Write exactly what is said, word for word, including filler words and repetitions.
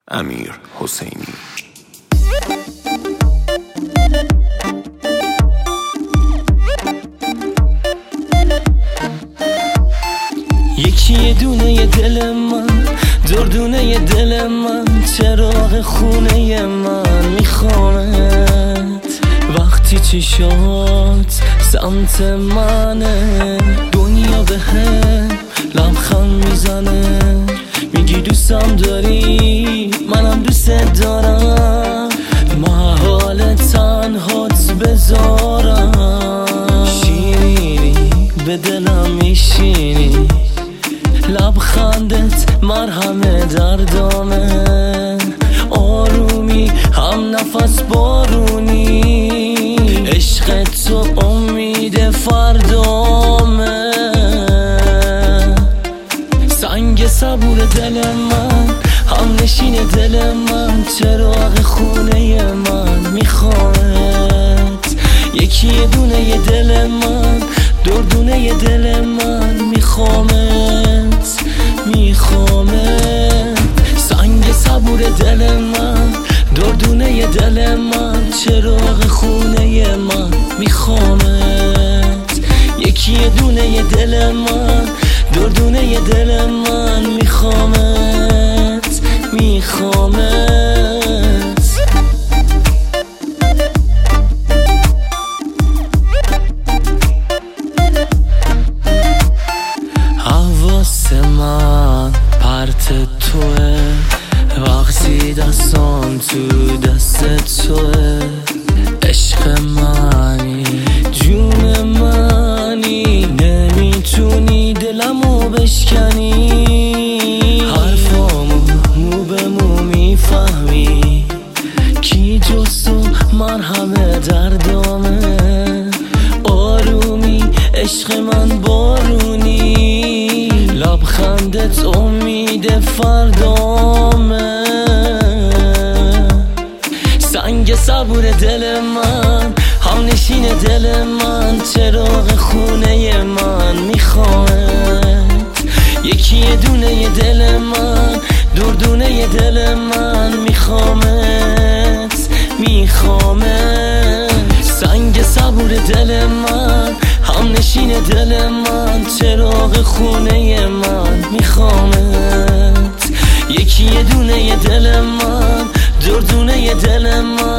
امیر حسینی. یکی یه دونه ی دل من، دردونه ی دل من، چراغ خونه من میخوامت. وقتی چشات سمت منه، دنیا به هم لبخند میزنه. میگی دوستم داری، منم دوست دارم، محال تنهات بذارم. شیرینی به دلم میشینی، لبخندت مرهم دردامه. آرومی هم نفس بارونی، عشق تو امید فردامه. سنگ صبور دل من، هم نشین دل من، چراغ خونه من میخوامت. یکی یه دونه ی دل من، دردونه ی دل من میخوامت، میخوامت. سنگ صبور دل من، دردونه ی دل من، چراغ خونه من میخوامت. یکی یه دونه ی دل من، دردونه ی دل من میخوامت، میخوامت. حواس من پرت توه، وقتی دستان تو دست توه. عشق منی، جون منی، نمیتونی دلمو بشکنی. حرفامو مو به مو میفهمی، کی جز تو مرهم دردامه. آرومی عشق من بارونی، لبخندت امید فردامه. سنگ صبور دل من، هم نشین دل من، چراغ خونه من میخوامت. یکی یه دونه ی دل من، دردونه ی دل من میخوامت، میخوامت. سنگ صبور دل من، هم نشین دل من، چراغ خونه من میخوامت. یکی یه دونه ی دل من، دردونه ی دل من